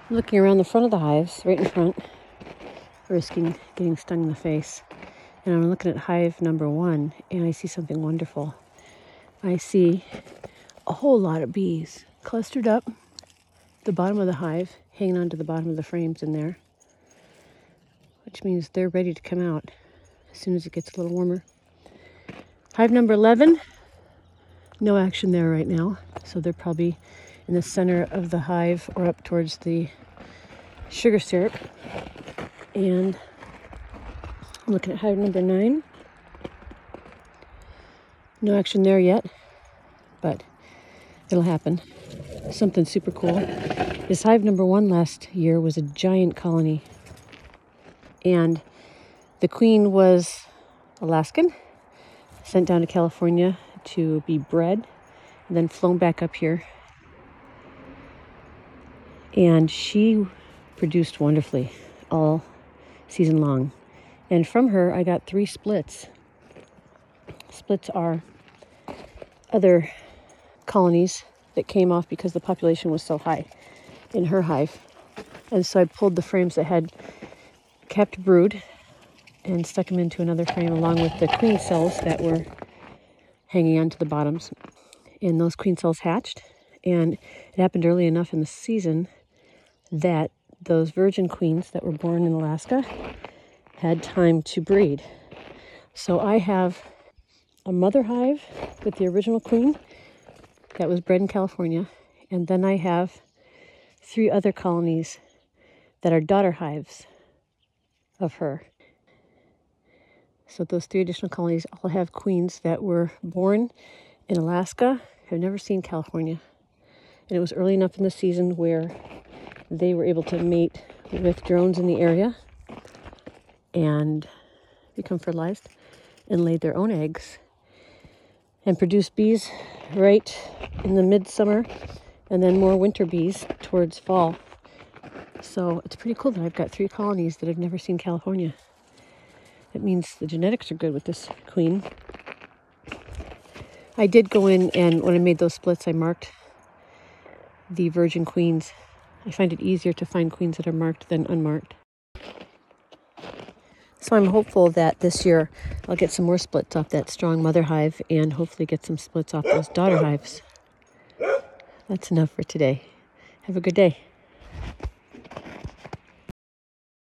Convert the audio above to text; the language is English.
I'm looking around the front of the hives, right in front, risking getting stung in the face. And I'm looking at hive number 1, and I see something wonderful. I see a whole lot of bees clustered up at the bottom of the hive, hanging onto the bottom of the frames in there, which means they're ready to come out as soon as it gets a little warmer. Hive number 11, no action there right now, so they're probably in the center of the hive or up towards the sugar syrup. And I'm looking at hive number 9. No action there yet, but it'll happen. Something super cool is hive number 1 last year was a giant colony, and the queen was Alaskan, sent down to California to be bred, and then flown back up here. And she produced wonderfully all season long. And from her, I got 3 splits. Splits are other colonies that came off because the population was so high in her hive. And so I pulled the frames that had kept brood and stuck them into another frame along with the queen cells that were hanging onto the bottoms. And those queen cells hatched, and it happened early enough in the season that those virgin queens that were born in Alaska had time to breed. So I have a mother hive with the original queen that was bred in California, and then I have 3 other colonies that are daughter hives of her. So those 3 additional colonies all have queens that were born in Alaska, have never seen California. And it was early enough in the season where they were able to mate with drones in the area and become fertilized and laid their own eggs and produce bees right in the midsummer, and then more winter bees towards fall. So it's pretty cool that I've got 3 colonies that have never seen California. It means the genetics are good with this queen. I did go in, and when I made those splits, I marked the virgin queens. I find it easier to find queens that are marked than unmarked. So I'm hopeful that this year I'll get some more splits off that strong mother hive and hopefully get some splits off those daughter hives. That's enough for today. Have a good day.